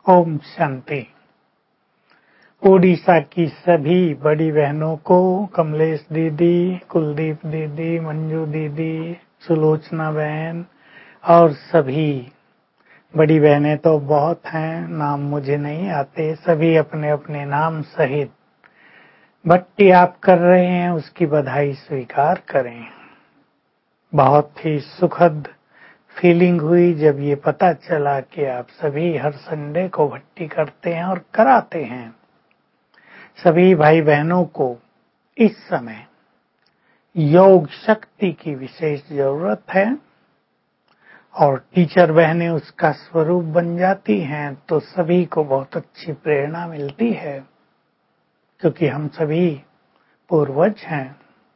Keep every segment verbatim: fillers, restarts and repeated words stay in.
ओम शांति। ओडिशा की सभी बड़ी बहनों को, कमलेश दीदी, कुलदीप दीदी, मंजू दीदी, सुलोचना बहन और सभी बड़ी बहनें तो बहुत हैं, नाम मुझे नहीं आते, सभी अपने अपने नाम सहित भक्ति आप कर रहे हैं उसकी बधाई स्वीकार करें। बहुत ही सुखद फीलिंग हुई जब ये पता चला कि आप सभी हर संडे को भक्ति करते हैं और कराते हैं। सभी भाई बहनों को इस समय योग शक्ति की विशेष जरूरत है और टीचर बहनें उसका स्वरूप बन जाती हैं तो सभी को बहुत अच्छी प्रेरणा मिलती है, क्योंकि हम सभी पूर्वज हैं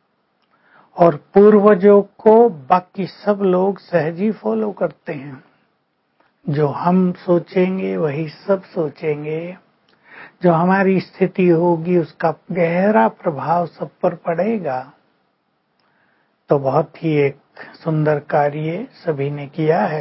और पूर्वजों को बाकी सब लोग सहज ही फॉलो करते हैं। जो हम सोचेंगे वही सब सोचेंगे, जो हमारी स्थिति होगी उसका गहरा प्रभाव सब पर पड़ेगा। तो बहुत ही एक सुंदर कार्य सभी ने किया है।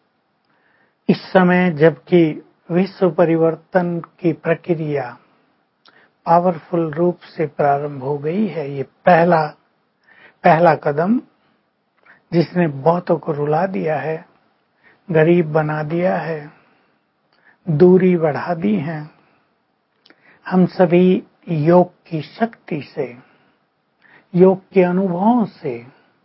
इस समय जबकि विश्व परिवर्तन की प्रक्रिया पावरफुल रूप से प्रारंभ हो गई है, ये पहला पहला कदम जिसने बहुतों को रुला दिया है, गरीब बना दिया है, दूरी बढ़ा दी है। हम सभी योग की शक्ति से, योग के अनुभवों से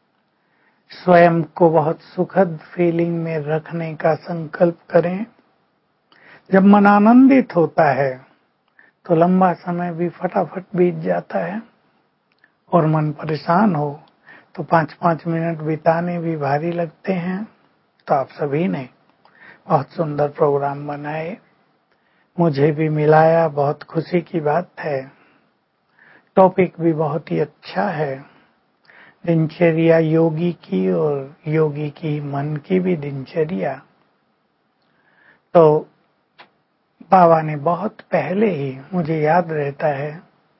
स्वयं को बहुत सुखद फीलिंग में रखने का संकल्प करें। जब मन आनंदित होता है तो लंबा समय भी फटाफट बीत जाता है और मन परेशान हो तो पाँच पाँच मिनट बिताने भी भारी लगते हैं। तो आप सभी ने बहुत सुंदर प्रोग्राम बनाए, मुझे भी मिलाया, बहुत खुशी की बात है। टॉपिक भी बहुत ही अच्छा है, दिनचर्या योगी की और योगी की मन की भी दिनचर्या। तो बाबा ने बहुत पहले ही, मुझे याद रहता है,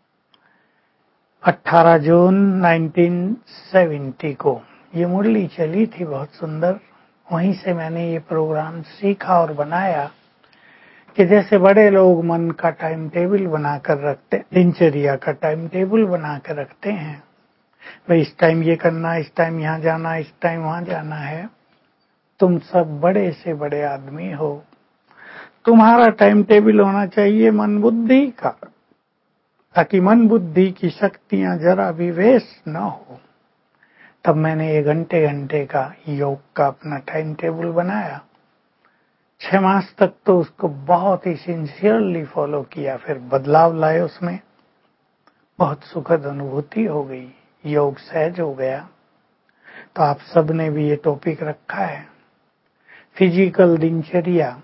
अठारह जून उन्नीस सौ सत्तर को ये मुरली चली थी बहुत सुंदर। वहीं से मैंने ये प्रोग्राम सीखा और बनाया कि जैसे बड़े लोग मन का टाइम टेबल बनाकर रखते, दिनचर्या का टाइम टेबल बनाकर रखते हैं, भाई इस टाइम ये करना, इस टाइम यहाँ जाना, इस टाइम वहाँ जाना है। तुम सब बड़े से बड़े आदमी हो, तुम्हारा टाइम टेबल होना चाहिए मन बुद्धि का, ताकि मन बुद्धि की शक्तियां जरा भी वेस्ट न हो। तब मैंने ये घंटे घंटे का योग का अपना टाइम टेबल बनाया। छह मास तक तो उसको बहुत ही सिंसियरली फॉलो किया, फिर बदलाव लाए उसमें, बहुत सुखद अनुभूति हो गई, योग सहज हो गया। तो आप सब ने भी ये टॉपिक रखा है, फिजिकल दिनचर्या।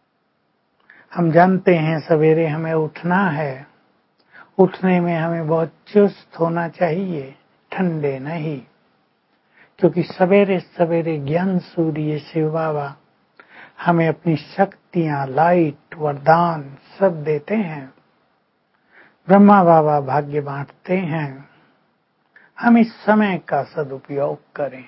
हम जानते हैं सवेरे हमें उठना है, उठने में हमें बहुत चुस्त होना चाहिए, ठंडे नहीं, क्योंकि सवेरे सवेरे ज्ञान सूर्य शिव बाबा हमें अपनी शक्तियां, लाइट, वरदान सब देते हैं। ब्रह्मा बाबा भाग्य बांटते हैं। हम इस समय का सदुपयोग करें,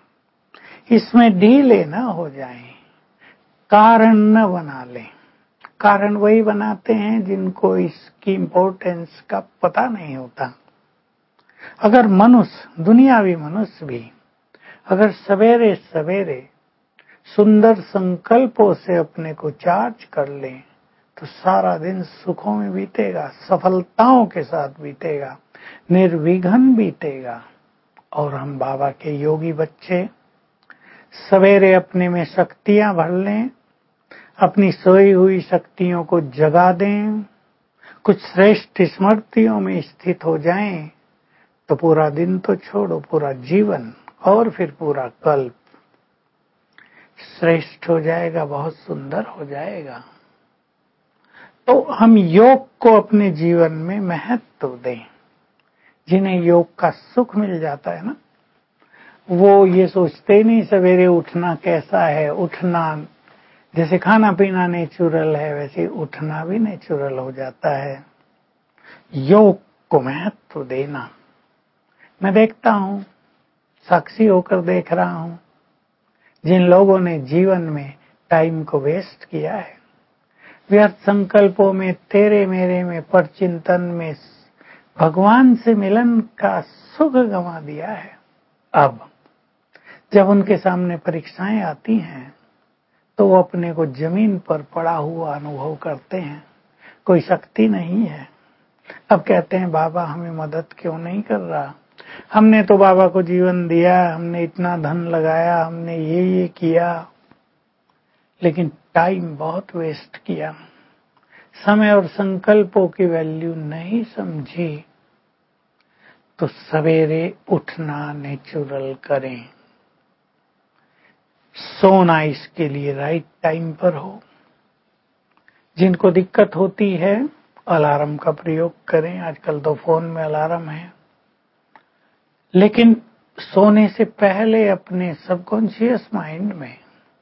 इसमें ढीले न हो जाएं, कारण न बना लें। कारण वही बनाते हैं जिनको इसकी इम्पोर्टेंस का पता नहीं होता। अगर मनुष्य, दुनियावी मनुष्य भी अगर सवेरे सवेरे सुंदर संकल्पों से अपने को चार्ज कर लें तो सारा दिन सुखों में बीतेगा, सफलताओं के साथ बीतेगा, निर्विघ्न बीतेगा। और हम बाबा के योगी बच्चे सवेरे अपने में शक्तियां भर लें, अपनी सोई हुई शक्तियों को जगा दें, कुछ श्रेष्ठ स्मृतियों में स्थित हो जाएं, तो पूरा दिन तो छोड़ो, पूरा जीवन और फिर पूरा कल्प श्रेष्ठ हो जाएगा, बहुत सुंदर हो जाएगा। तो हम योग को अपने जीवन में महत्व दें। जिन्हें योग का सुख मिल जाता है ना, वो ये सोचते नहीं सवेरे उठना कैसा है। उठना जैसे खाना पीना नेचुरल है, वैसे उठना भी नेचुरल हो जाता है। योग को महत्व देना, मैं देखता हूं, साक्षी होकर देख रहा हूं, जिन लोगों ने जीवन में टाइम को वेस्ट किया है, व्यर्थ संकल्पों में, तेरे मेरे में, पर चिंतन में भगवान से मिलन का सुख गंवा दिया है। अब जब उनके सामने परीक्षाएं आती हैं तो वो अपने को जमीन पर पड़ा हुआ अनुभव करते हैं, कोई शक्ति नहीं है। अब कहते हैं बाबा हमें मदद क्यों नहीं कर रहा, हमने तो बाबा को जीवन दिया, हमने इतना धन लगाया, हमने ये ये किया, लेकिन टाइम बहुत वेस्ट किया, समय और संकल्पों की वैल्यू नहीं समझी। तो सवेरे उठना नेचुरल करें, सोना इसके लिए राइट टाइम पर हो। जिनको दिक्कत होती है अलार्म का प्रयोग करें, आजकल तो फोन में अलार्म है, लेकिन सोने से पहले अपने सबकॉन्शियस माइंड में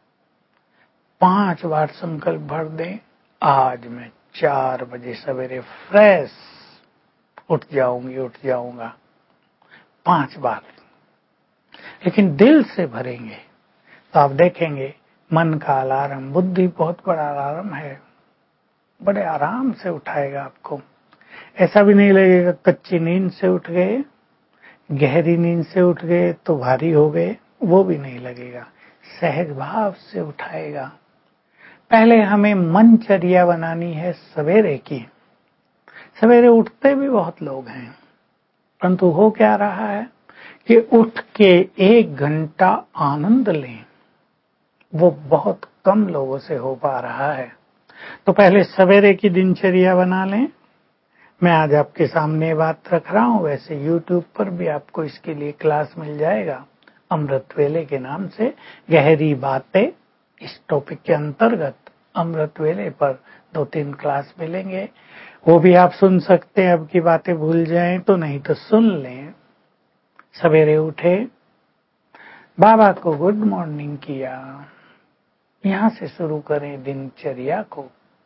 पांच बार संकल्प भर दें, आज मैं चार बजे सवेरे फ्रेश उठ जाऊंगी उठ जाऊंगा पांच बार। लेकिन दिल से भरेंगे तो आप देखेंगे मन का अलार्म, बुद्धि बहुत बड़ा अलार्म है, बड़े आराम से उठाएगा आपको। ऐसा भी नहीं लगेगा कच्ची नींद से उठ गए, गहरी नींद से उठ गए तो भारी हो गए, वो भी नहीं लगेगा, सहज भाव से उठाएगा। पहले हमें मनचर्या बनानी है सवेरे की। सवेरे उठते भी बहुत लोग हैं, परंतु हो क्या रहा है कि उठ के एक घंटा आनंद लें, वो बहुत कम लोगों से हो पा रहा है। तो पहले सवेरे की दिनचर्या बना लें। मैं आज आपके सामने बात रख रहा हूं, वैसे यूट्यूब पर भी आपको इसके लिए क्लास मिल जाएगा, अमृत वेले के नाम से गहरी बातें। इस टॉपिक के अंतर्गत अमृत वेले पर दो तीन क्लास मिलेंगे, वो भी आप सुन सकते हैं। अब की बातें भूल जाएं तो, नहीं तो सुन लें। सवेरे उठे, बाबा को गुड मॉर्निंग किया, यहां से शुरू करें दिनचर्या को।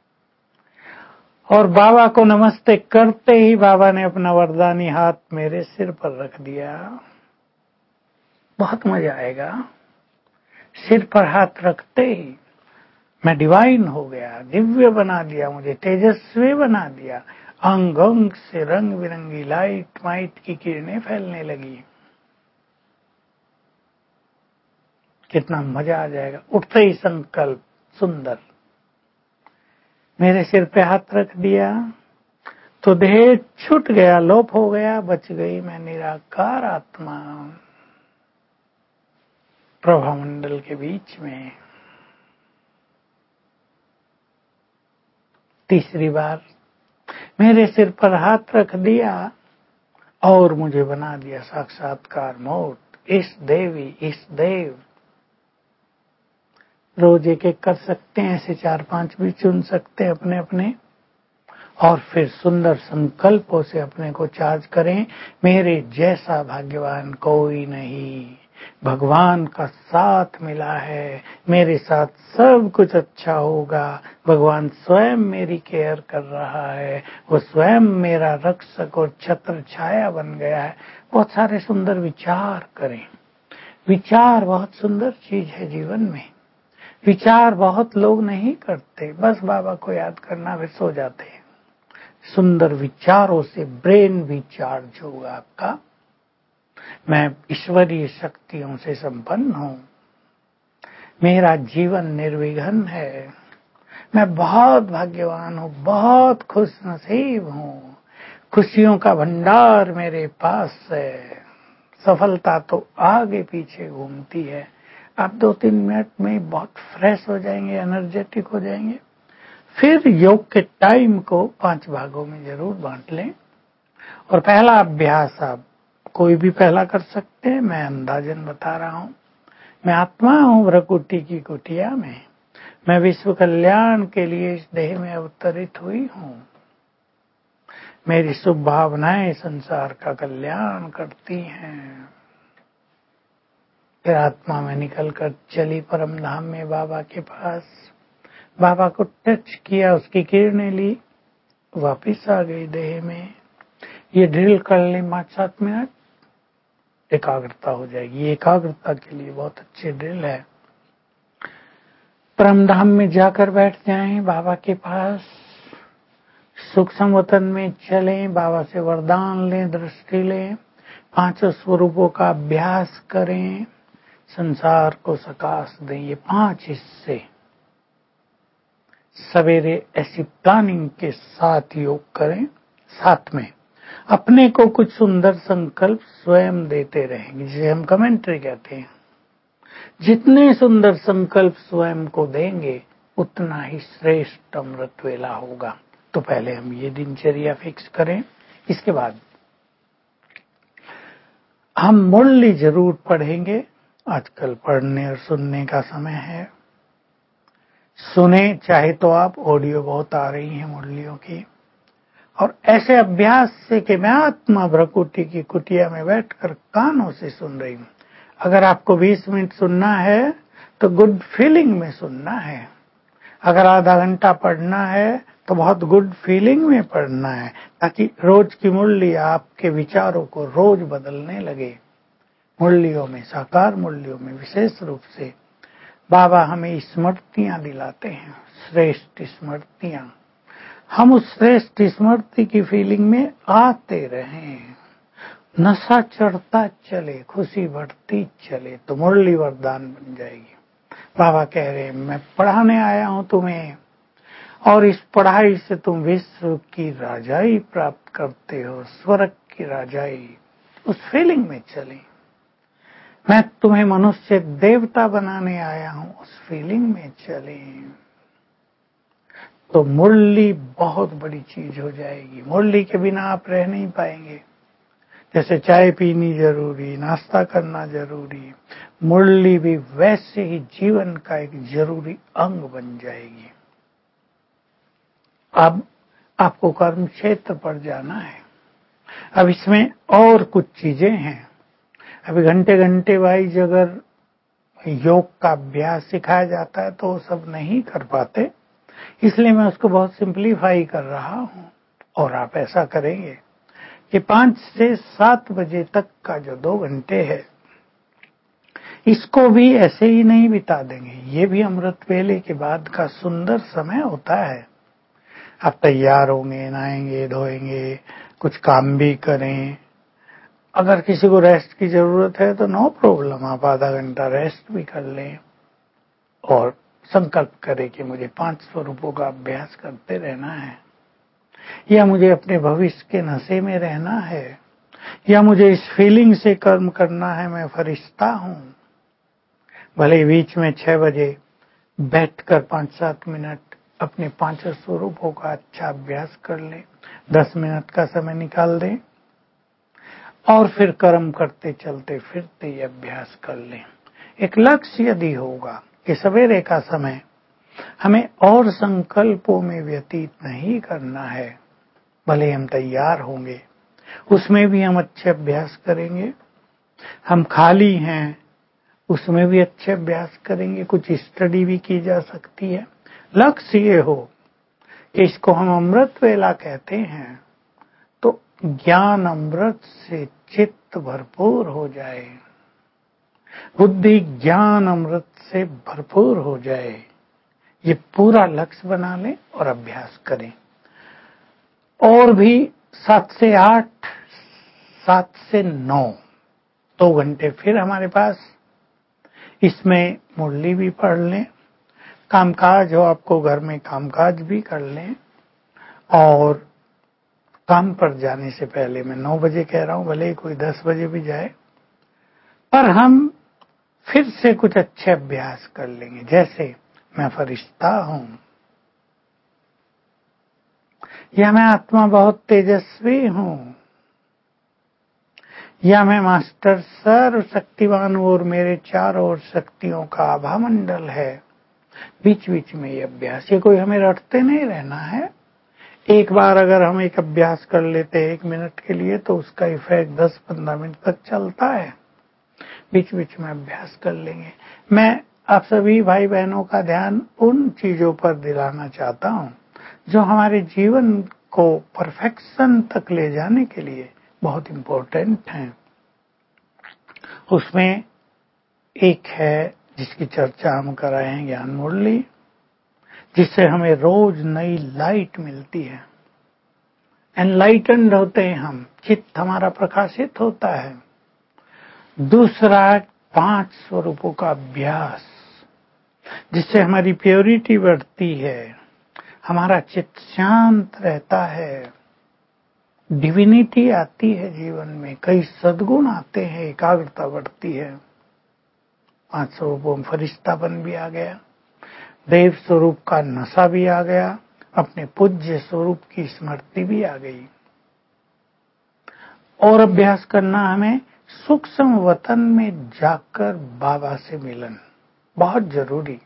और बाबा को नमस्ते करते ही बाबा ने अपना वरदानी हाथ मेरे सिर पर रख दिया, बहुत मजा आएगा। सिर पर हाथ रखते ही मैं डिवाइन हो गया, दिव्य बना दिया, मुझे तेजस्वी बना दिया। अंग अंग से रंग बिरंगी लाइट माइट की किरणें फैलने लगी। कितना मजा आ जाएगा। उठते ही संकल्प सुंदर, मेरे सिर पे हाथ रख दिया तो देह छूट गया, लोप हो गया, बच गई मैं निराकार आत्मा प्रभामंडल के बीच में। तीसरी बार मेरे सिर पर हाथ रख दिया और मुझे बना दिया साक्षात्कार मोट, इस देवी इस देव। रोज एक एक कर सकते हैं, ऐसे चार पांच भी चुन सकते हैं अपने अपने, और फिर सुंदर संकल्पों से अपने को चार्ज करें। मेरे जैसा भाग्यवान कोई नहीं, भगवान का साथ मिला है, मेरे साथ सब कुछ अच्छा होगा, भगवान स्वयं मेरी केयर कर रहा है, वो स्वयं मेरा रक्षक और छत्र छाया बन गया है। बहुत सारे सुंदर विचार करें। विचार बहुत सुंदर चीज है जीवन में। विचार बहुत लोग नहीं करते, बस बाबा को याद करना फिर सो जाते हैं। सुंदर विचारों से ब्रेन भी चार्ज होगा आपका। मैं ईश्वरीय शक्तियों से संपन्न हूं, मेरा जीवन निर्विघ्न है, मैं बहुत भाग्यवान हूं, बहुत खुश नसीब हूं, खुशियों का भंडार मेरे पास है। सफलता तो आगे पीछे घूमती है। आप दो तीन मिनट में बहुत फ्रेश हो जाएंगे, एनर्जेटिक हो जाएंगे। फिर योग के टाइम को पांच भागों में जरूर बांट लें। और पहला अभ्यास आप कोई भी पहला कर सकते हैं, मैं अंदाजन बता रहा हूं। मैं आत्मा हूं भ्रकुटी की कुटिया में, मैं विश्व कल्याण के लिए इस देह में अवतरित हुई हूं, मेरी शुभ भावनाएं संसार का कल्याण करती हैं। फिर आत्मा में निकलकर चली परम धाम में बाबा के पास, बाबा को टच किया, उसकी किरणें ली, वापिस आ गई देह में। ये ड्रिल कर लें पांच सात मिनट, एकाग्रता हो जाएगी। ये एकाग्रता के लिए बहुत अच्छी ड्रिल है। परमधाम में जाकर बैठ जाएं बाबा के पास, सूक्ष्म वतन में चलें, बाबा से वरदान लें, दृष्टि लें, पांचों स्वरूपों का अभ्यास करें, संसार को सकाश दें। ये पांच हिस्से सवेरे ऐसी प्लानिंग के साथ योग करें। साथ में अपने को कुछ सुंदर संकल्प स्वयं देते रहेंगे, जिसे हम कमेंट्री कहते हैं। जितने सुंदर संकल्प स्वयं को देंगे उतना ही श्रेष्ठ अमृत वेला होगा। तो पहले हम ये दिनचर्या फिक्स करें। इसके बाद हम मुरली जरूर पढ़ेंगे। आजकल पढ़ने और सुनने का समय है। सुने चाहे तो आप, ऑडियो बहुत आ रही हैं मुरलियों की। और ऐसे अभ्यास से कि मैं आत्मा भ्रकुटी की कुटिया में बैठकर कानों से सुन रही हूं। अगर आपको बीस मिनट सुनना है तो गुड फीलिंग में सुनना है। अगर आधा घंटा पढ़ना है तो बहुत गुड फीलिंग में पढ़ना है, ताकि रोज की मुरली आपके विचारों को रोज बदलने लगे। मुरलियों में, साकार मुरलियों में विशेष रूप से बाबा हमें स्मृतियां दिलाते हैं, श्रेष्ठ स्मृतियां। हम उस श्रेष्ठ स्मृति की फीलिंग में आते रहें, नशा चढ़ता चले, खुशी बढ़ती चले, तो मुरली वरदान बन जाएगी। बाबा कह रहे हैं मैं पढ़ाने आया हूं तुम्हें, और इस पढ़ाई से तुम विश्व की राजाई प्राप्त करते हो, स्वर्ग की राजाई। उस फीलिंग में चले। मैं तुम्हें मनुष्य देवता बनाने आया हूं, उस फीलिंग में चले, तो मुरली बहुत बड़ी चीज हो जाएगी। मुरली के बिना आप रह नहीं पाएंगे। जैसे चाय पीनी जरूरी, नाश्ता करना जरूरी, मुरली भी वैसे ही जीवन का एक जरूरी अंग बन जाएगी। अब आपको कर्म क्षेत्र पर जाना है। अब इसमें और कुछ चीजें हैं। अभी घंटे घंटे वाइज अगर योग का अभ्यास सिखाया जाता है तो वो सब नहीं कर पाते, इसलिए मैं उसको बहुत सिंपलीफाई कर रहा हूं। और आप ऐसा करेंगे कि पांच से सात बजे तक का जो दो घंटे है, इसको भी ऐसे ही नहीं बिता देंगे। ये भी अमृत वेले के बाद का सुंदर समय होता है। आप तैयार होंगे, नहाएंगे, धोएंगे, कुछ काम भी करें। अगर किसी को रेस्ट की जरूरत है तो नो प्रॉब्लम, आप आधा घंटा रेस्ट भी कर लें और संकल्प करें कि मुझे पांच स्वरूपों का अभ्यास करते रहना है, या मुझे अपने भविष्य के नशे में रहना है, या मुझे इस फीलिंग से कर्म करना है मैं फरिश्ता हूं। भले बीच में छह बजे बैठकर पांच सात मिनट अपने पांच स्वरूपों का अच्छा अभ्यास कर लें, दस मिनट का समय निकाल दें और फिर कर्म करते चलते फिरते ये अभ्यास कर लें। एक लक्ष्य यदि होगा कि सवेरे का समय हमें और संकल्पों में व्यतीत नहीं करना है, भले हम तैयार होंगे, उसमें भी हम अच्छे अभ्यास करेंगे। हम खाली हैं, उसमें भी अच्छे अभ्यास करेंगे, कुछ स्टडी भी की जा सकती है। लक्ष्य ये हो कि इसको हम अमृत वेला कहते हैं, तो ज्ञान अमृत से चित्त भरपूर हो जाए, बुद्धि ज्ञान अमृत से भरपूर हो जाए, ये पूरा लक्ष्य बना लें और अभ्यास करें। और भी सात से आठ, सात से नौ, दो घंटे फिर हमारे पास, इसमें मुरली भी पढ़ लें, कामकाज हो आपको घर में कामकाज भी कर लें। और काम पर जाने से पहले, मैं नौ बजे कह रहा हूं, भले ही कोई दस बजे भी जाए, पर हम फिर से कुछ अच्छे अभ्यास कर लेंगे। जैसे मैं फरिश्ता हूं, या मैं आत्मा बहुत तेजस्वी हूं, या मैं मास्टर सर्व शक्तिवान हूं और मेरे चारों ओर शक्तियों का आभा मंडल है। बीच बीच में ये अभ्यास, ये कोई हमें रटते नहीं रहना है। एक बार अगर हम एक अभ्यास कर लेते हैं एक मिनट के लिए, तो उसका इफेक्ट दस पंद्रह मिनट तक चलता है। बीच बीच में अभ्यास कर लेंगे। मैं आप सभी भाई बहनों का ध्यान उन चीजों पर दिलाना चाहता हूं जो हमारे जीवन को परफेक्शन तक ले जाने के लिए बहुत इम्पोर्टेंट हैं। उसमें एक है जिसकी चर्चा हम कर रहे हैं, ज्ञान मुरली, जिससे हमें रोज नई लाइट मिलती है। एनलाइटेंड होते हैं हम, चित्त हमारा प्रकाशित होता है। दूसरा, पांच स्वरूपों का अभ्यास, जिससे हमारी प्योरिटी बढ़ती है, हमारा चित्त शांत रहता है, डिविनिटी आती है जीवन में, कई सद्गुण आते हैं, एकाग्रता बढ़ती है। पांच स्वरूपों में फरिश्तापन भी आ गया, देव स्वरूप का नशा भी आ गया, अपने पूज्य स्वरूप की स्मृति भी आ गई। और अभ्यास करना हमें सूक्ष्म वतन में जाकर बाबा से मिलन, बहुत जरूरी।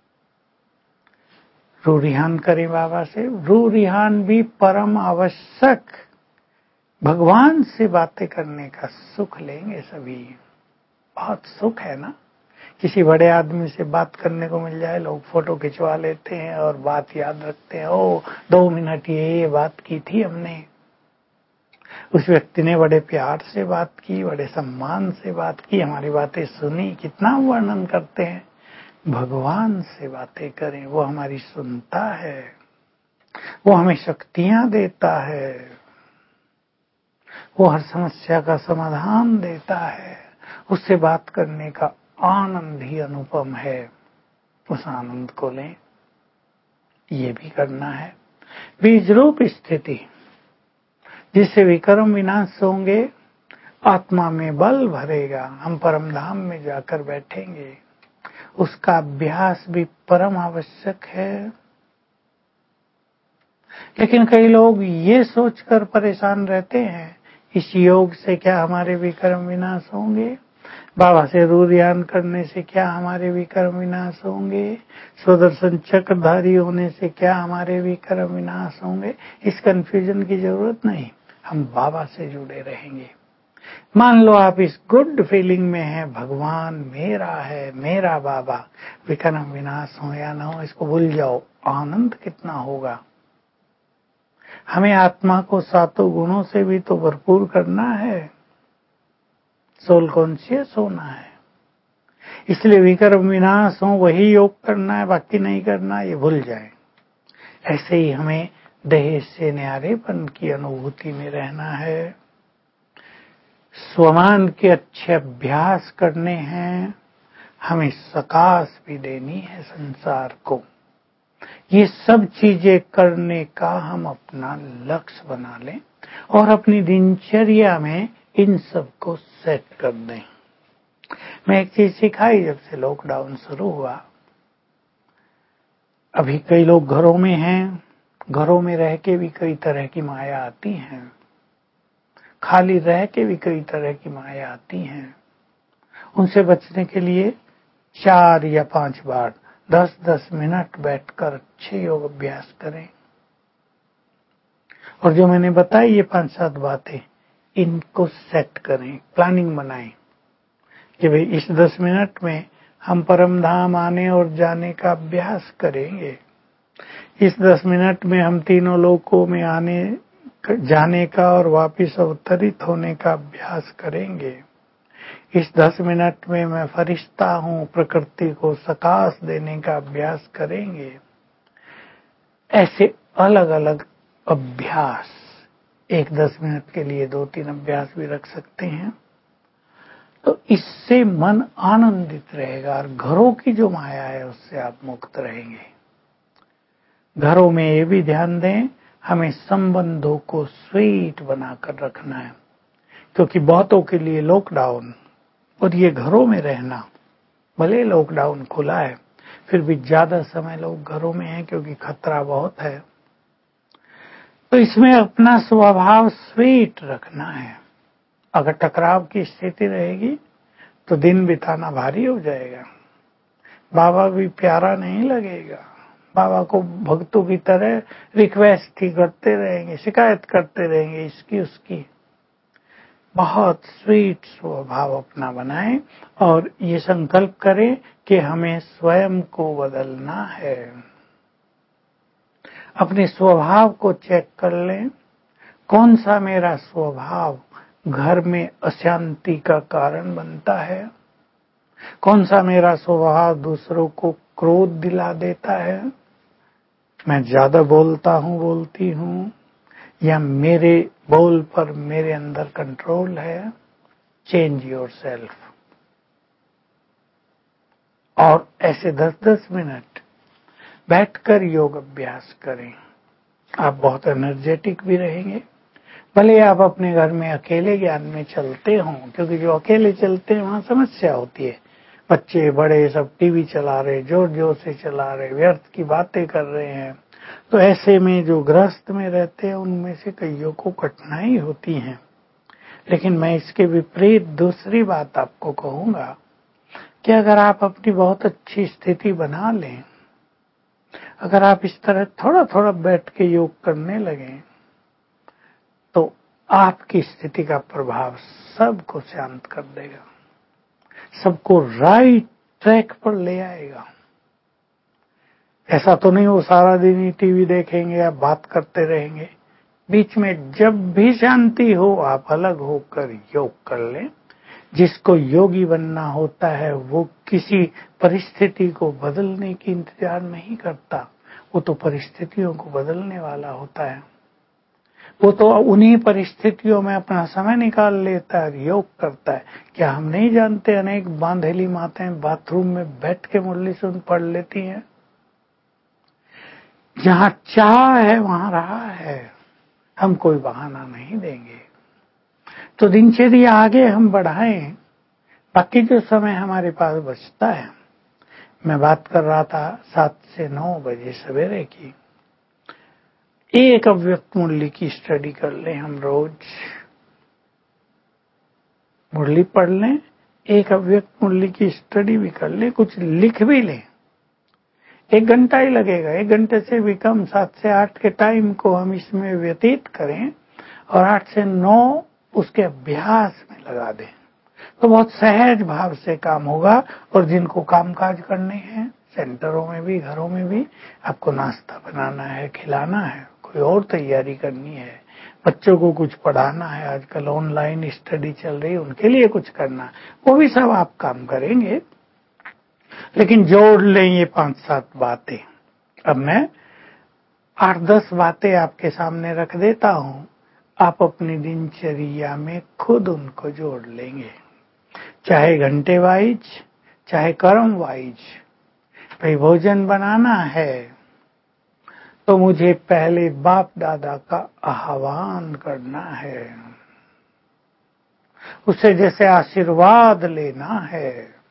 रूरिहान करें बाबा से, रूरिहान भी परम आवश्यक। भगवान से बातें करने का सुख लेंगे सभी, बहुत सुख है ना। किसी बड़े आदमी से बात करने को मिल जाए, लोग फोटो खिंचवा लेते हैं और बात याद रखते हैं, ओ दो मिनट ये ये बात की थी हमने। उस व्यक्ति ने बड़े प्यार से बात की, बड़े सम्मान से बात की, हमारी बातें सुनी, कितना वर्णन करते हैं। भगवान से बातें करें, वो हमारी सुनता है, वो हमें शक्तियां देता है, वो हर समस्या का समाधान देता है। उससे बात करने का आनंद ही अनुपम है, उस आनंद को लें। ये भी करना है। बीज रूप स्थिति, जिससे विकर्म विनाश होंगे, आत्मा में बल भरेगा, हम परम धाम में जाकर बैठेंगे। उसका अभ्यास भी परम आवश्यक है। लेकिन कई लोग ये सोचकर परेशान रहते हैं, इस योग से क्या हमारे विकर्म विनाश होंगे, बाबा से रूरियान करने से क्या हमारे विकर्म विनाश होंगे, स्वदर्शन चक्रधारी होने से क्या हमारे विकर्म विनाश होंगे। इस कंफ्यूजन की जरूरत नहीं, हम बाबा से जुड़े रहेंगे। मान लो आप इस गुड फीलिंग में हैं, भगवान मेरा है, मेरा बाबा, विकर्म विनाश हो या ना हो इसको भूल जाओ, आनंद कितना होगा। हमें आत्मा को सातों गुणों से भी तो भरपूर करना है, सोल कॉन्शियस होना है। इसलिए विकर्म विनाश हो वही योग करना है, बाकी नहीं करना, ये भूल जाए। ऐसे ही हमें देह से न्यारेपन की अनुभूति में रहना है, स्वमान के अच्छे अभ्यास करने हैं, हमें सकाश भी देनी है संसार को। ये सब चीजें करने का हम अपना लक्ष्य बना लें और अपनी दिनचर्या में इन सब को सेट कर दें। मैं एक चीज सिखाई जब से लॉकडाउन शुरू हुआ। अभी कई लोग घरों में हैं, घरों में रह के भी कई तरह की माया आती हैं, खाली रह के भी कई तरह की माया आती हैं। उनसे बचने के लिए चार या पांच बार दस दस मिनट बैठकर अच्छे योग अभ्यास करें। और जो मैंने बताई ये पांच सात बातें, इनको सेट करें, प्लानिंग बनाएं कि भाई इस दस मिनट में हम परम धाम आने और जाने का अभ्यास करेंगे। इस दस मिनट में हम तीनों लोकों में आने जाने का और वापिस अवतरित होने का अभ्यास करेंगे। इस दस मिनट में मैं फरिश्ता हूँ, प्रकृति को सकाश देने का अभ्यास करेंगे। ऐसे अलग अलग अभ्यास, एक दस मिनट के लिए दो तीन अभ्यास भी रख सकते हैं, तो इससे मन आनंदित रहेगा और घरों की जो माया है उससे आप मुक्त रहेंगे। घरों में ये भी ध्यान दें, हमें संबंधों को स्वीट बनाकर रखना है, क्योंकि बहुतों के लिए लॉकडाउन और ये घरों में रहना, भले लॉकडाउन खुला है फिर भी ज्यादा समय लोग घरों में हैं क्योंकि खतरा बहुत है। तो इसमें अपना स्वभाव स्वीट रखना है। अगर टकराव की स्थिति रहेगी तो दिन बिताना भारी हो जाएगा, बाबा भी प्यारा नहीं लगेगा। बाबा को भक्तों की तरह रिक्वेस्ट ही करते रहेंगे, शिकायत करते रहेंगे इसकी उसकी। बहुत स्वीट स्वभाव अपना बनाएं और ये संकल्प करें कि हमें स्वयं को बदलना है। अपने स्वभाव को चेक कर लें, कौन सा मेरा स्वभाव घर में अशांति का कारण बनता है, कौन सा मेरा स्वभाव दूसरों को क्रोध दिला देता है? मैं ज्यादा बोलता हूँ, बोलती हूँ, या मेरे बोल पर मेरे अंदर कंट्रोल है? Change yourself. और ऐसे दस दस मिनट बैठकर योग अभ्यास करें। आप बहुत एनर्जेटिक भी रहेंगे। भले आप अपने घर में अकेले ज्ञान में चलते हों, क्योंकि जो अकेले चलते हैं वहां समस्या होती है। बच्चे बड़े सब टीवी चला रहे, जोर जोर से चला रहे, व्यर्थ की बातें कर रहे हैं। तो ऐसे में जो गृहस्थ में रहते हैं उनमें से कईयों को कठिनाई होती है। लेकिन मैं इसके विपरीत दूसरी बात आपको कहूंगा कि अगर आप अपनी बहुत अच्छी स्थिति बना लें, अगर आप इस तरह थोड़ा थोड़ा बैठ के योग करने लगें, तो आपकी स्थिति का प्रभाव सबको शांत कर देगा, सबको राइट ट्रैक पर ले आएगा। ऐसा तो नहीं वो सारा दिन ही टीवी देखेंगे या बात करते रहेंगे। बीच में जब भी शांति हो आप अलग होकर योग कर लें। जिसको योगी बनना होता है वो किसी परिस्थिति को बदलने की इंतजार नहीं करता, वो तो परिस्थितियों को बदलने वाला होता है। वो तो उन्हीं परिस्थितियों में अपना समय निकाल लेता है, योग करता है। क्या हम नहीं जानते अनेक बांधेली माताएं बाथरूम में बैठ के मुरली सुन पढ़ लेती हैं? जहां चाह है वहां रहा है, हम कोई बहाना नहीं देंगे। तो दिनचर्या आगे हम बढ़ाएं। बाकी जो समय हमारे पास बचता है, मैं बात कर रहा था सात से नौ बजे सवेरे की, एक अव्यक्त मुरली की स्टडी कर लें। हम रोज मुरली पढ़ लें, एक अव्यक्त मुरली की स्टडी भी कर लें, कुछ लिख भी लें। एक घंटा ही लगेगा, एक घंटे से भी कम। सात से आठ के टाइम को हम इसमें व्यतीत करें और आठ से नौ उसके अभ्यास में लगा दें, तो बहुत सहज भाव से काम होगा। और जिनको कामकाज करने हैं, सेंटरों में भी, घरों में भी, आपको नाश्ता बनाना है, खिलाना है, कोई और तैयारी करनी है, बच्चों को कुछ पढ़ाना है, आजकल ऑनलाइन स्टडी चल रही है, उनके लिए कुछ करना, वो भी सब आप काम करेंगे। लेकिन जोड़ लें ये पांच सात बातें। अब मैं आठ दस बातें आपके सामने रख देता हूं, आप अपनी दिनचर्या में खुद उनको जोड़ लेंगे, चाहे घंटे वाइज, चाहे कर्म वाइज। भाई भोजन बनाना है तो मुझे पहले बाप दादा का आह्वान करना है, उससे जैसे आशीर्वाद लेना है।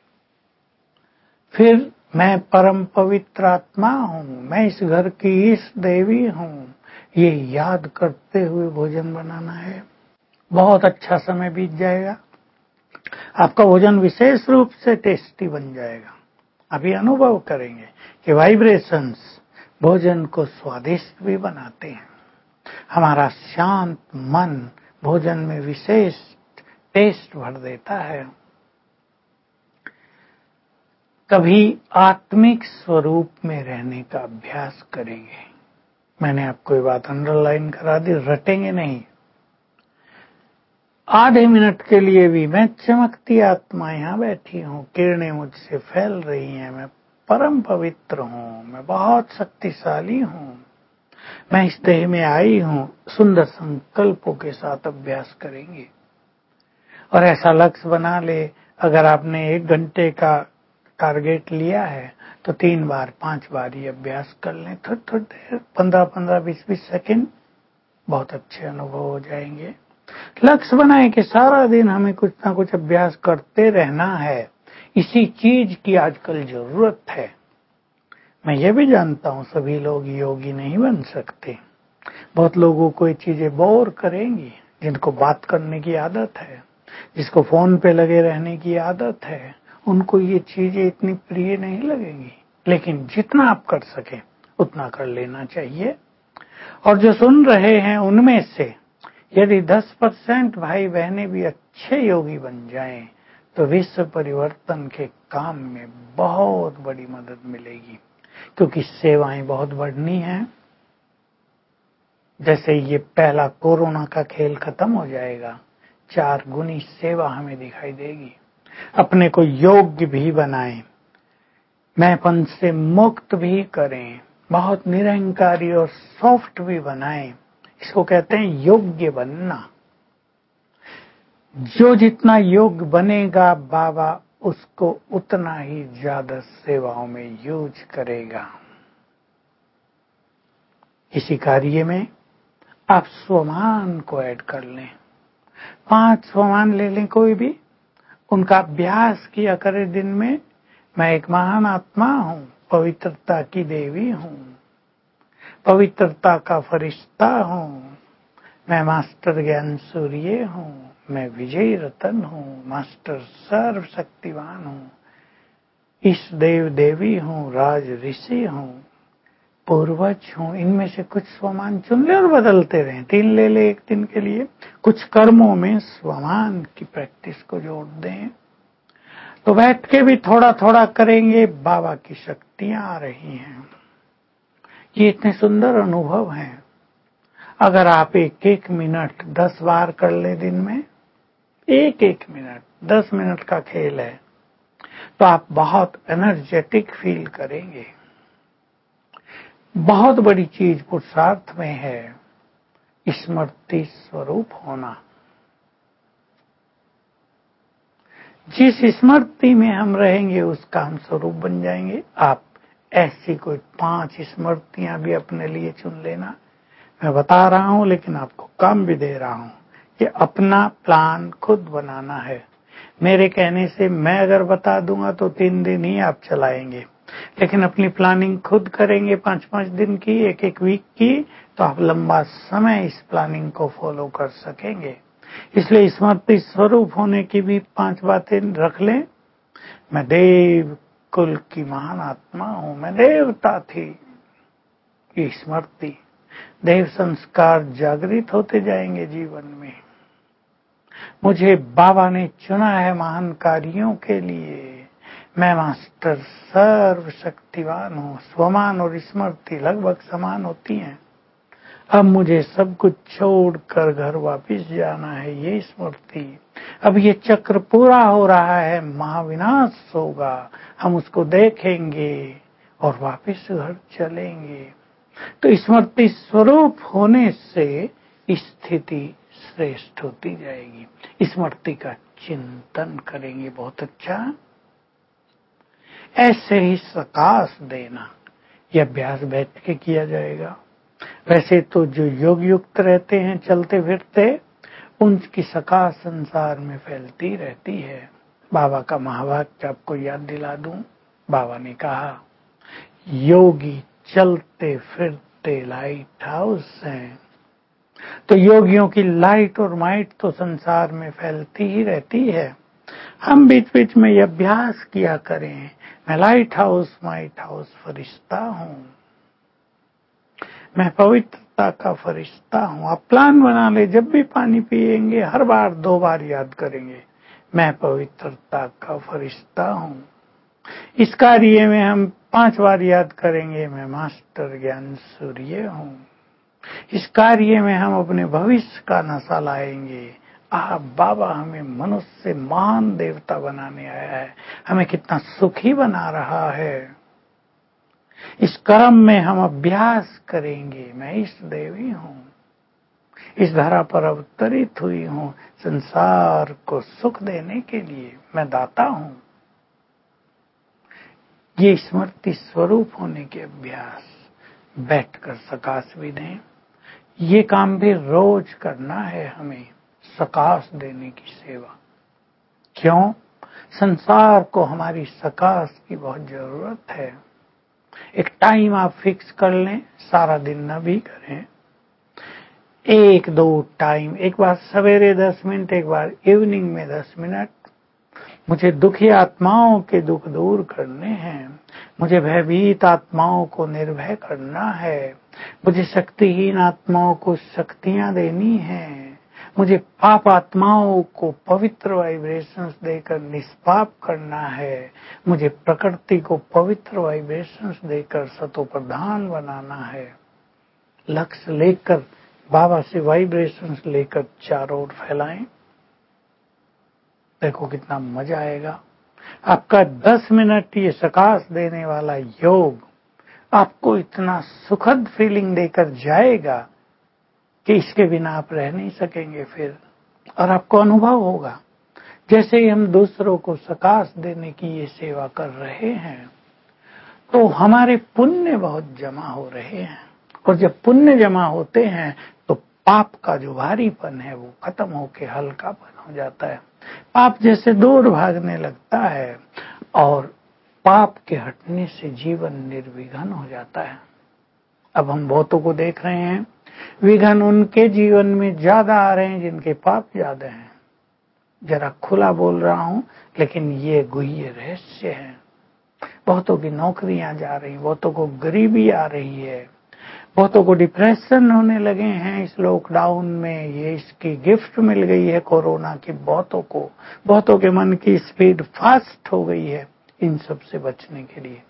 फिर मैं परम पवित्र आत्मा हूं, मैं इस घर की इस देवी हूं, ये याद करते हुए भोजन बनाना है। बहुत अच्छा समय बीत जाएगा, आपका भोजन विशेष रूप से टेस्टी बन जाएगा। अभी अनुभव करेंगे कि वाइब्रेशंस भोजन को स्वादिष्ट भी बनाते हैं। हमारा शांत मन भोजन में विशेष टेस्ट भर देता है। कभी आत्मिक स्वरूप में रहने का अभ्यास करेंगे। मैंने आपको ये बात अंडरलाइन करा दी, रटेंगे नहीं। आधे मिनट के लिए भी मैं चमकती आत्मा यहां बैठी हूं, किरणें मुझसे फैल रही हैं, मैं परम पवित्र हूं, मैं बहुत शक्तिशाली हूं, मैं इस देह में आई हूं। सुंदर संकल्पों के साथ अभ्यास करेंगे और ऐसा लक्ष्य बना ले, अगर आपने एक घंटे का टारगेट लिया है तो तीन बार पांच बार ये अभ्यास कर लें, थोड़ी थोड़ी देर, पंद्रह पंद्रह बीस बीस सेकेंड, बहुत अच्छे अनुभव हो जाएंगे। लक्ष्य बनाए कि सारा दिन हमें कुछ ना कुछ अभ्यास करते रहना है, इसी चीज की आजकल जरूरत है। मैं ये भी जानता हूं सभी लोग योगी नहीं बन सकते। बहुत लोगों को ये चीजें बोर करेंगी, जिनको बात करने की आदत है, जिसको फोन पे लगे रहने की आदत है, उनको ये चीजें इतनी प्रिय नहीं लगेंगी। लेकिन जितना आप कर सके उतना कर लेना चाहिए। और जो सुन रहे हैं उनमें से यदि दस परसेंट भाई बहनें भी अच्छे योगी बन जाएं तो विश्व परिवर्तन के काम में बहुत बड़ी मदद मिलेगी, क्योंकि सेवाएं बहुत बढ़नी हैं। जैसे ये पहला कोरोना का खेल खत्म हो जाएगा, चार गुनी सेवा हमें दिखाई देगी। अपने को योग्य भी बनाएं, मैंपन से मुक्त भी करें, बहुत निरहंकारी और सॉफ्ट भी बनाएं। इसको कहते हैं योग्य बनना। जो जितना योग्य बनेगा बाबा उसको उतना ही ज्यादा सेवाओं में यूज करेगा। इसी कार्य में आप स्वमान को ऐड कर लें। पांच स्वमान ले लें कोई भी, उनका अभ्यास किया करें दिन में। मैं एक महान आत्मा हूं, पवित्रता की देवी हूं, पवित्रता का फरिश्ता हूं, मैं मास्टर ज्ञान सूर्य हूं, मैं विजय रतन हूं, मास्टर सर्व शक्तिवान हूं, इष्ट देव देवी हूं, राज ऋषि हूं, पूर्वज हूं। इनमें से कुछ स्वमान चुन ले और बदलते रहें। तीन ले ले एक दिन के लिए। कुछ कर्मों में स्वमान की प्रैक्टिस को जोड़ दें, तो बैठ के भी थोड़ा थोड़ा करेंगे। बाबा की शक्तियां आ रही हैं। ये इतने सुंदर अनुभव हैं। अगर आप एक एक मिनट दस बार कर ले दिन में, एक एक मिनट, दस मिनट का खेल है, तो आप बहुत एनर्जेटिक फील करेंगे। बहुत बड़ी चीज पुरुषार्थ में है स्मृति स्वरूप होना। जिस स्मृति में हम रहेंगे उसका हम स्वरूप बन जाएंगे। आप ऐसी कोई पांच स्मृतियां भी अपने लिए चुन लेना। मैं बता रहा हूं लेकिन आपको काम भी दे रहा हूं कि अपना प्लान खुद बनाना है। मेरे कहने से मैं अगर बता दूंगा तो तीन दिन ही आप चलाएंगे, लेकिन अपनी प्लानिंग खुद करेंगे पांच पांच दिन की, एक एक वीक की, तो आप लंबा समय इस प्लानिंग को फॉलो कर सकेंगे। इसलिए स्मृति स्वरूप होने की भी पांच बातें रख लें। मैं देव कुल की महान आत्मा हूं, मैं देवता थी। ये स्मृति, देव संस्कार जागृत होते जाएंगे जीवन में। मुझे बाबा ने चुना है महान कार्यों के लिए। मैं मास्टर सर्व शक्तिवान हूं। स्वमान और स्मृति लगभग समान होती हैं। अब मुझे सब कुछ छोड़कर घर वापस जाना है, ये स्मृति। अब ये चक्र पूरा हो रहा है, महाविनाश होगा, हम उसको देखेंगे और वापस घर चलेंगे। तो स्मृति स्वरूप होने से स्थिति श्रेष्ठ होती जाएगी। स्मृति का चिंतन करेंगे, बहुत अच्छा। ऐसे ही सकाश देना, यह अभ्यास बैठ के किया जाएगा। वैसे तो जो योग युक्त रहते हैं चलते फिरते, उनकी सकाश संसार में फैलती रहती है। बाबा का महावाक्य आपको याद दिला दूं। बाबा ने कहा, योगी चलते फिरते लाइट हाउस हैं। तो योगियों की लाइट और माइट तो संसार में फैलती ही रहती है। हम बीच बीच में यह अभ्यास किया करें, मैं लाइट हाउस माइट हाउस फरिश्ता हूं, मैं पवित्रता का फरिश्ता हूं। आप प्लान बना ले, जब भी पानी पिएंगे हर बार दो बार याद करेंगे, मैं पवित्रता का फरिश्ता हूं। इस कार्य में हम पांच बार याद करेंगे, मैं मास्टर ज्ञान सूर्य हूं। इस कार्य में हम अपने भविष्य का नशा लाएंगे। आह, बाबा हमें मनुष्य से महान देवता बनाने आया है, हमें कितना सुखी बना रहा है। इस कर्म में हम अभ्यास करेंगे, मैं इष्ट देवी हूं, इस धरा पर अवतरित हुई हूं संसार को सुख देने के लिए, मैं दाता हूं। ये स्मृति स्वरूप होने के अभ्यास बैठकर सकाश भी दें। ये काम भी रोज करना है हमें, सकाश देने की सेवा। क्यों? संसार को हमारी सकाश की बहुत जरूरत है। एक टाइम आप फिक्स कर लें, सारा दिन न भी करें, एक दो टाइम, एक बार सवेरे दस मिनट, एक बार इवनिंग में दस मिनट। मुझे दुखी आत्माओं के दुख दूर करने हैं, मुझे भयभीत आत्माओं को निर्भय करना है, मुझे शक्तिहीन आत्माओं को शक्तियां देनी हैं, मुझे पाप आत्माओं को पवित्र वाइब्रेशंस देकर निष्पाप करना है, मुझे प्रकृति को पवित्र वाइब्रेशंस देकर सतो प्रधान बनाना है। लक्ष्य लेकर बाबा से वाइब्रेशंस लेकर चारों ओर फैलाएं। देखो कितना मजा आएगा। आपका दस मिनट ये सकाश देने वाला योग आपको इतना सुखद फीलिंग देकर जाएगा कि इसके बिना आप रह नहीं सकेंगे फिर। और आपको अनुभव होगा जैसे ही हम दूसरों को सकाश देने की ये सेवा कर रहे हैं तो हमारे पुण्य बहुत जमा हो रहे हैं, और जब पुण्य जमा होते हैं तो पाप का जो भारीपन है वो खत्म होके हल्कापन हो जाता है। पाप जैसे दूर भागने लगता है और पाप के हटने से जीवन निर्विघ्न हो जाता है। अब हम बहुतों को देख रहे हैं, विघ्न उनके जीवन में ज्यादा आ रहे हैं जिनके पाप ज्यादा हैं। जरा खुला बोल रहा हूं, लेकिन ये गुह्य रहस्य है। बहुतों की नौकरियां जा रही, बहुतों को गरीबी आ रही है, बहुतों को डिप्रेशन होने लगे हैं इस लॉकडाउन में। ये इसकी गिफ्ट मिल गई है कोरोना की बहुतों को। बहुतों के मन की स्पीड फास्ट हो गई है। इन सब से बचने के लिए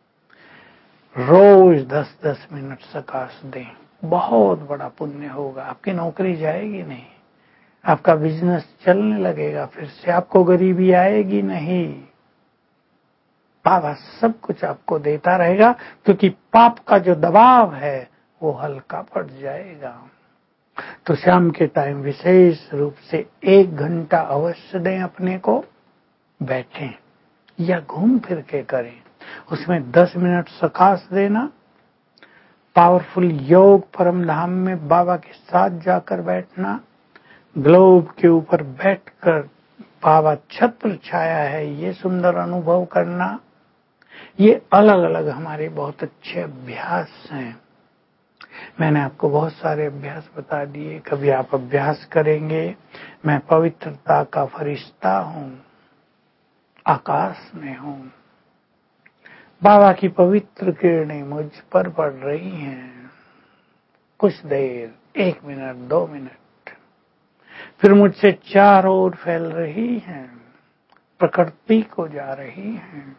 रोज दस दस मिनट सकाश दें, बहुत बड़ा पुण्य होगा। आपकी नौकरी जाएगी नहीं, आपका बिजनेस चलने लगेगा, फिर से आपको गरीबी आएगी नहीं। बाबा सब कुछ आपको देता रहेगा, क्योंकि पाप का जो दबाव है वो हल्का पड़ जाएगा। तो शाम के टाइम विशेष रूप से एक घंटा अवश्य दें अपने को, बैठें या घूम फिर के करें। उसमें दस मिनट सकाश देना, पावरफुल योग परम धाम में बाबा के साथ जाकर बैठना, ग्लोब के ऊपर बैठकर बाबा छत्र छाया है ये सुंदर अनुभव करना। ये अलग अलग हमारे बहुत अच्छे अभ्यास हैं। मैंने आपको बहुत सारे अभ्यास बता दिए। कभी आप अभ्यास करेंगे, मैं पवित्रता का फरिश्ता हूं, आकाश में हूं, बाबा की पवित्र किरणें मुझ पर पड़ रही हैं। कुछ देर, एक मिनट, दो मिनट, फिर मुझसे चारों ओर फैल रही हैं, प्रकृति को जा रही हैं।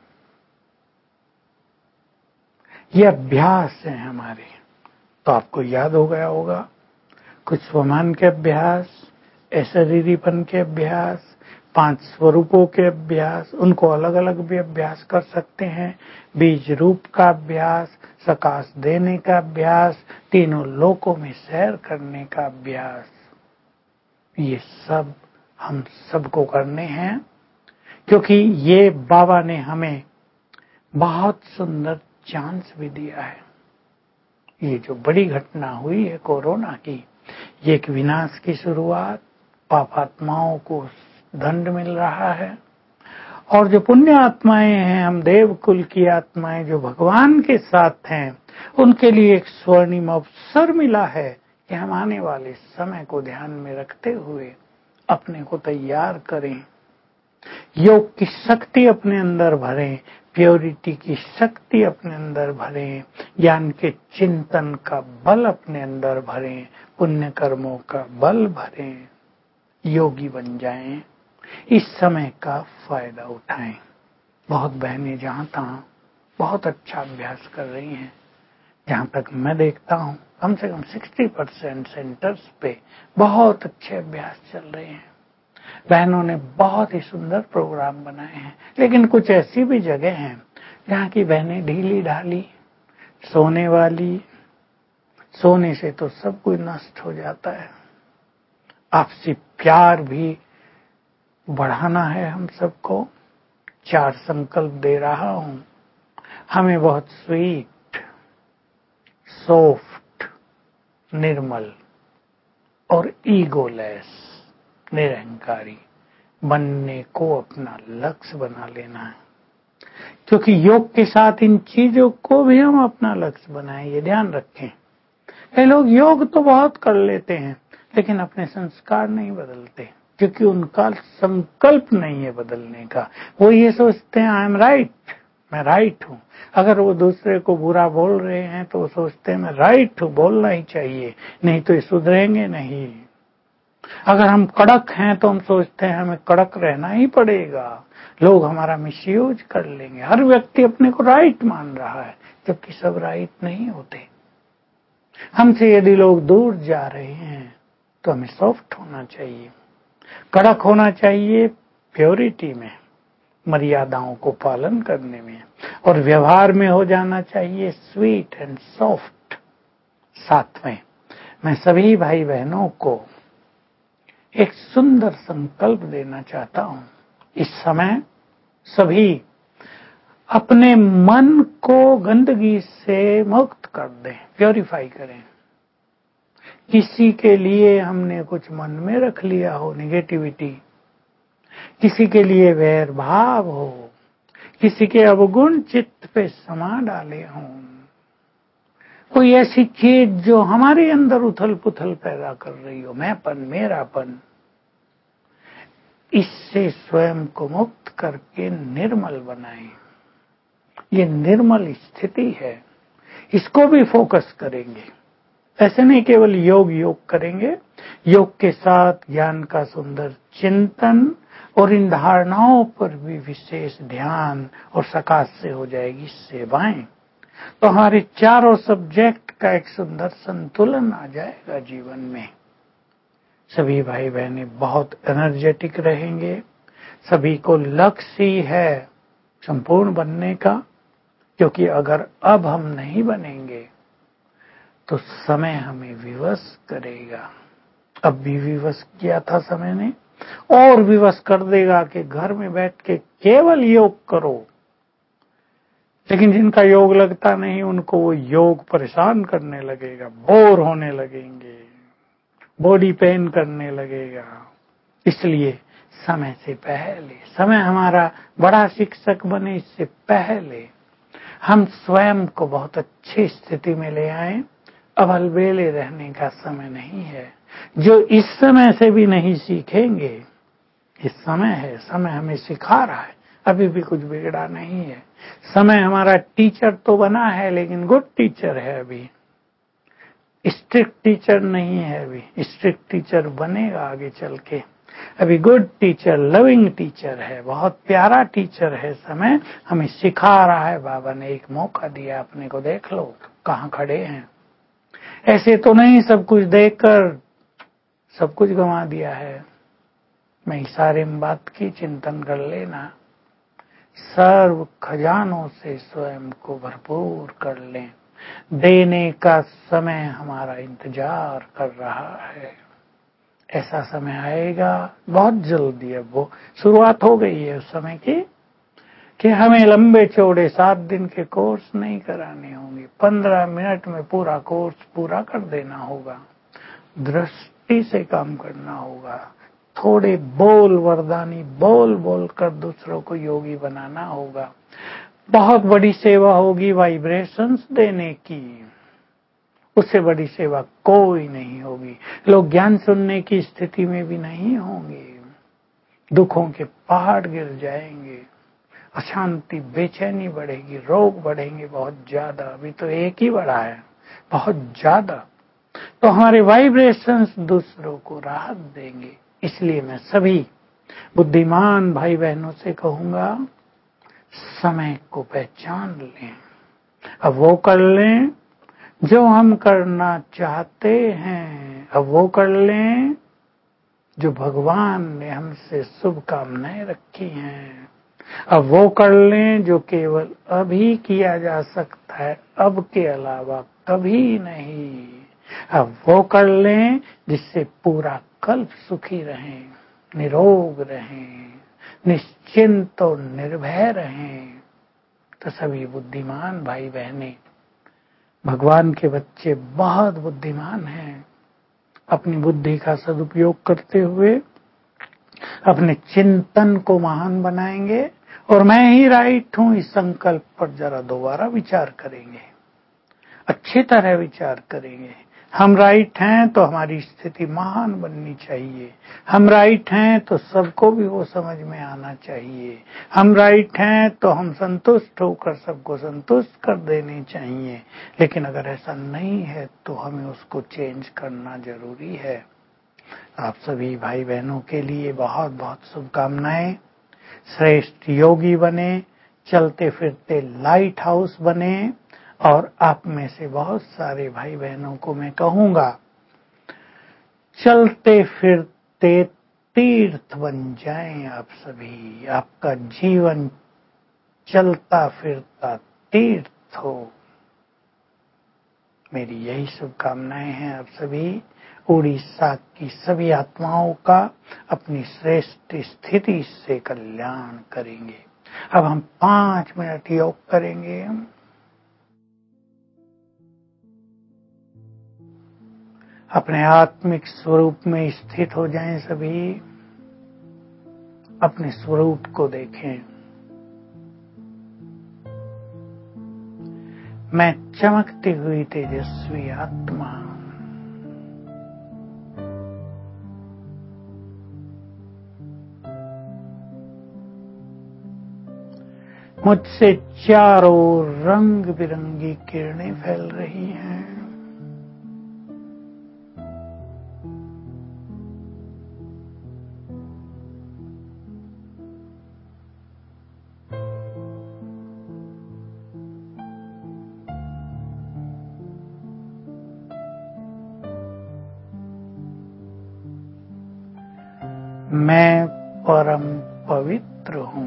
ये अभ्यास है हमारे। तो आपको याद हो गया होगा कुछ स्वमान के अभ्यास, अशरीरीपन के अभ्यास, पांच स्वरूपों के अभ्यास, उनको अलग अलग भी अभ्यास कर सकते हैं। बीज रूप का अभ्यास, सकाश देने का अभ्यास, तीनों लोकों में सैर करने का अभ्यास, ये सब हम सबको करने हैं, क्योंकि ये बाबा ने हमें बहुत सुंदर चांस भी दिया है। ये जो बड़ी घटना हुई है कोरोना की, ये एक विनाश की शुरुआत, पापात्माओं को दंड मिल रहा है, और जो पुण्य आत्माएं हैं, हम देव कुल की आत्माएं जो भगवान के साथ हैं, उनके लिए एक स्वर्णिम अवसर मिला है कि हम आने वाले समय को ध्यान में रखते हुए अपने को तैयार करें, योग की शक्ति अपने अंदर भरें, प्योरिटी की शक्ति अपने अंदर भरें, ज्ञान के चिंतन का बल अपने अंदर भरें, पुण्य कर्मों का बल भरें, योगी बन जाएं, इस समय का फायदा उठाएं। बहुत बहनें जहां तहां बहुत अच्छा अभ्यास कर रही हैं। जहां तक मैं देखता हूं, कम से कम साठ परसेंट सेंटर्स पे बहुत अच्छे अभ्यास चल रहे हैं। बहनों ने बहुत ही सुंदर प्रोग्राम बनाए हैं। लेकिन कुछ ऐसी भी जगह हैं जहाँ की बहनें ढीली ढाली, सोने वाली, सोने से तो सब कुछ नष्ट हो जाता है। आपसी प्यार भी बढ़ाना है हम सबको। चार संकल्प दे रहा हूं। हमें बहुत स्वीट, सॉफ्ट, निर्मल और ईगोलेस, निरहंकारी बनने को अपना लक्ष्य बना लेना है। क्योंकि योग के साथ इन चीजों को भी हम अपना लक्ष्य बनाएं, ये ध्यान रखें। कई लोग योग तो बहुत कर लेते हैं, लेकिन अपने संस्कार नहीं बदलते, क्योंकि उनका संकल्प नहीं है बदलने का। वो ये सोचते हैं आई एम राइट, मैं राइट हूं। अगर वो दूसरे को बुरा बोल रहे हैं तो वो सोचते हैं मैं राइट हूं, बोलना ही चाहिए, नहीं तो ये सुधरेंगे नहीं। अगर हम कड़क हैं तो हम सोचते हैं हमें कड़क रहना ही पड़ेगा, लोग हमारा मिसयूज कर लेंगे। हर व्यक्ति अपने को राइट मान रहा है, जबकि सब राइट नहीं होते। हमसे यदि लोग दूर जा रहे हैं तो हमें सॉफ्ट होना चाहिए, कड़क होना चाहिए, प्योरिटी में, मर्यादाओं को पालन करने में, और व्यवहार में हो जाना चाहिए स्वीट एंड सॉफ्ट। साथ में मैं सभी भाई बहनों को एक सुंदर संकल्प देना चाहता हूं। इस समय सभी अपने मन को गंदगी से मुक्त कर दें, प्योरीफाई करें। किसी के लिए हमने कुछ मन में रख लिया हो नेगेटिविटी, किसी के लिए वैर भाव हो, किसी के अवगुण चित्त पे समा डाले हों, कोई ऐसी चीज जो हमारे अंदर उथल पुथल पैदा कर रही हो, मैंपन, मेरापन, इससे स्वयं को मुक्त करके निर्मल बनाएं। ये निर्मल स्थिति है, इसको भी फोकस करेंगे। ऐसे नहीं केवल योग योग करेंगे, योग के साथ ज्ञान का सुंदर चिंतन और इन धारणाओं पर भी विशेष ध्यान और सकाश से हो जाएगी सेवाएं। तो हमारे चारों सब्जेक्ट का एक सुंदर संतुलन आ जाएगा जीवन में। सभी भाई बहनें बहुत एनर्जेटिक रहेंगे। सभी को लक्ष्य ही है संपूर्ण बनने का, क्योंकि अगर अब हम नहीं बनेंगे तो समय हमें विवश करेगा। अब भी विवश किया था समय ने, और विवश कर देगा कि घर में बैठ के केवल योग करो। लेकिन जिनका योग लगता नहीं, उनको वो योग परेशान करने लगेगा, बोर होने लगेंगे, बॉडी पेन करने लगेगा। इसलिए समय से पहले, समय हमारा बड़ा शिक्षक बने इससे पहले हम स्वयं को बहुत अच्छी स्थिति में ले आए। अब अलबेले रहने का समय नहीं है। जो इस समय से भी नहीं सीखेंगे, इस समय है, समय हमें सिखा रहा है, अभी भी कुछ बिगड़ा नहीं है। समय हमारा टीचर तो बना है, लेकिन गुड टीचर है, अभी स्ट्रिक्ट टीचर नहीं है। अभी स्ट्रिक्ट टीचर बनेगा आगे चल के। अभी गुड टीचर, लविंग टीचर है, बहुत प्यारा टीचर है। समय हमें सिखा रहा है। बाबा ने एक मौका दिया अपने को, देख लो कहाँ खड़े हैं। ऐसे तो नहीं सब कुछ देखकर सब कुछ गंवा दिया है। मैं इशारे में बात की, चिंतन कर लेना। सर्व खजानों से स्वयं को भरपूर कर लें। देने का समय हमारा इंतजार कर रहा है। ऐसा समय आएगा बहुत जल्दी। अब वो शुरुआत हो गई है उस समय की, कि हमें लंबे चौड़े सात दिन के कोर्स नहीं कराने होंगे, पंद्रह मिनट में पूरा कोर्स पूरा कर देना होगा। दृष्टि से काम करना होगा। थोड़े बोल वरदानी बोल बोल कर दूसरों को योगी बनाना होगा। बहुत बड़ी सेवा होगी वाइब्रेशंस देने की, उससे बड़ी सेवा कोई नहीं होगी। लोग ज्ञान सुनने की स्थिति में भी नहीं होंगे। दुखों के पहाड़ गिर जाएंगे, अशांति, बेचैनी बढ़ेगी, रोग बढ़ेंगे बहुत ज्यादा। अभी तो एक ही बढ़ा है, बहुत ज्यादा। तो हमारे वाइब्रेशंस दूसरों को राहत देंगे। इसलिए मैं सभी बुद्धिमान भाई बहनों से कहूंगा, समय को पहचान लें। अब वो कर लें जो हम करना चाहते हैं। अब वो कर लें जो भगवान ने हमसे शुभकामनाएं रखी हैं। अब वो कर लें जो केवल अभी किया जा सकता है, अब के अलावा कभी नहीं। अब वो कर लें जिससे पूरा कल्प सुखी रहें, निरोग रहें, निश्चिंत और निर्भय रहें। तो सभी बुद्धिमान भाई बहनें, भगवान के बच्चे बहुत बुद्धिमान हैं। अपनी बुद्धि का सदुपयोग करते हुए अपने चिंतन को महान बनाएंगे। और मैं ही राइट हूं इस संकल्प पर जरा दोबारा विचार करेंगे, अच्छी तरह विचार करेंगे। हम राइट हैं तो हमारी स्थिति महान बननी चाहिए। हम राइट हैं तो सबको भी वो समझ में आना चाहिए। हम राइट हैं तो हम संतुष्ट होकर सबको संतुष्ट कर देने चाहिए। लेकिन अगर ऐसा नहीं है तो हमें उसको चेंज करना जरूरी है। आप सभी भाई बहनों के लिए बहुत बहुत शुभकामनाएं। श्रेष्ठ योगी बने, चलते फिरते लाइट हाउस बने। और आप में से बहुत सारे भाई बहनों को मैं कहूंगा, चलते फिरते तीर्थ बन जाएं आप सभी, आपका जीवन चलता फिरता तीर्थ हो। मेरी यही शुभकामनाएं हैं आप सभी उड़ीसा की सभी आत्माओं का अपनी श्रेष्ठ स्थिति से कल्याण करेंगे। अब हम पांच मिनट योग करेंगे। अपने आत्मिक स्वरूप में स्थित हो जाएं सभी, अपने स्वरूप को देखें। मैं चमकती हुई तेजस्वी आत्मा, मुझसे चारों रंग बिरंगी किरणें फैल रही हैं। मैं परम पवित्र हूं।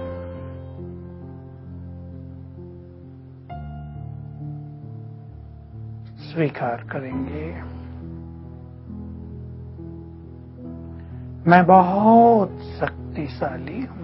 स्वीकार करेंगे। मैं बहुत शक्तिशाली हूं।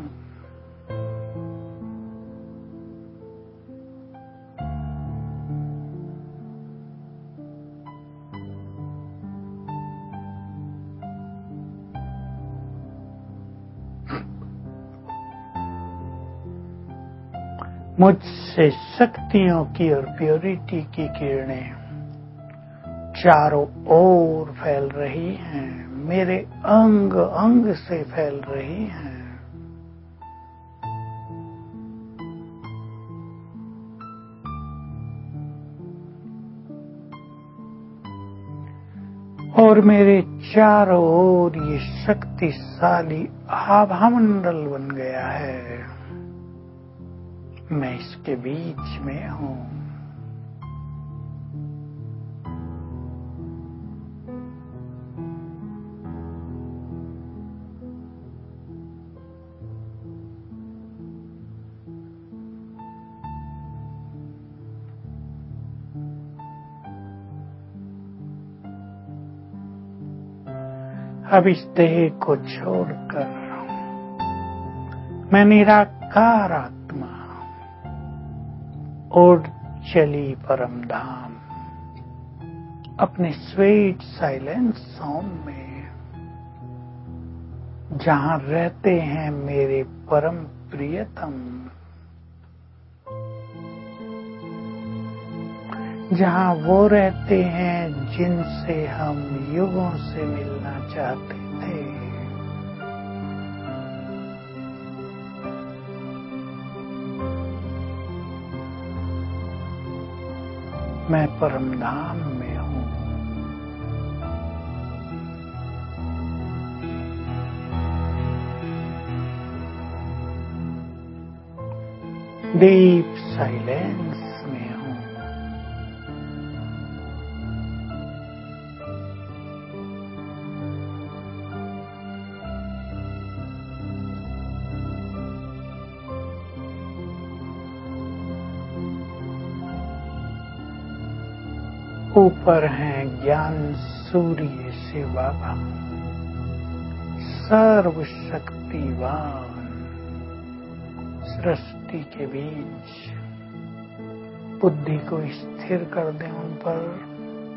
मुझसे शक्तियों की और प्योरिटी की किरणें चारों ओर फैल रही हैं, मेरे अंग अंग से फैल रही हैं। और मेरे चारों ओर ये शक्तिशाली आभामंडल बन गया है। मैं इसके बीच में हूं। अब इस देह को छोड़कर मैं निराकार आत्मा उड़ चली परम धाम, अपने स्वीट साइलेंस होम में, जहां रहते हैं मेरे परम प्रियतम, जहां वो रहते हैं जिनसे हम युगों से मिलना चाहते थे। मैं परम धाम में हूं। डीप साइलेंस में हूं। ऊपर हैं ज्ञान सूर्य से बाबा, सर्वशक्तिवान। सृष्टि के बीच बुद्धि को स्थिर कर दें उन पर।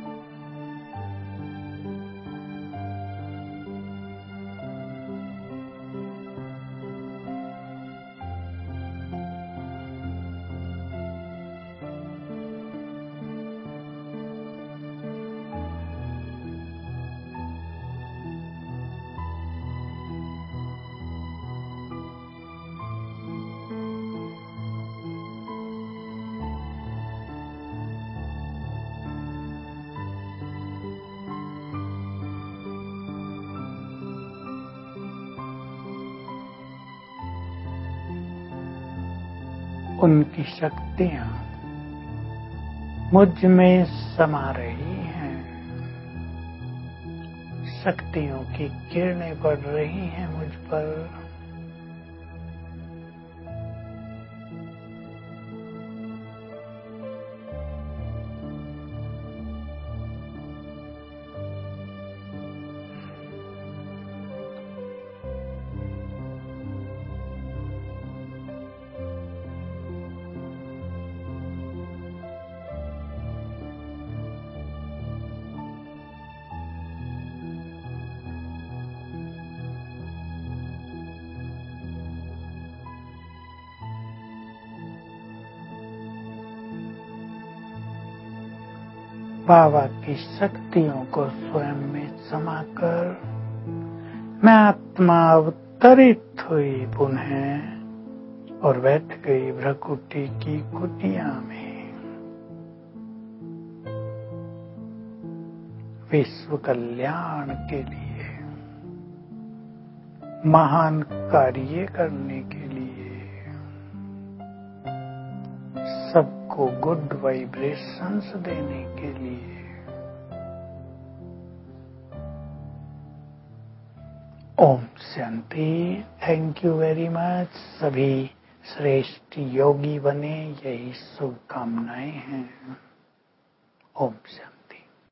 उनकी शक्तियां मुझ में समा रही हैं। शक्तियों की किरणें पड़ रही हैं मुझ पर। बाबा की शक्तियों को स्वयं में समाकर मैं आत्मा अवतरित हुई पुनः और बैठ गई भ्रकुटी की कुटिया में। विश्व कल्याण के लिए, महान कार्य करने के लिए, सबको गुड वाइब्रेशंस देने के लिए। Om Shanti. Thank you very much. सभी श्रेष्ठ योगी बने, यही शुभकामनाएं हैं। ओम शांति।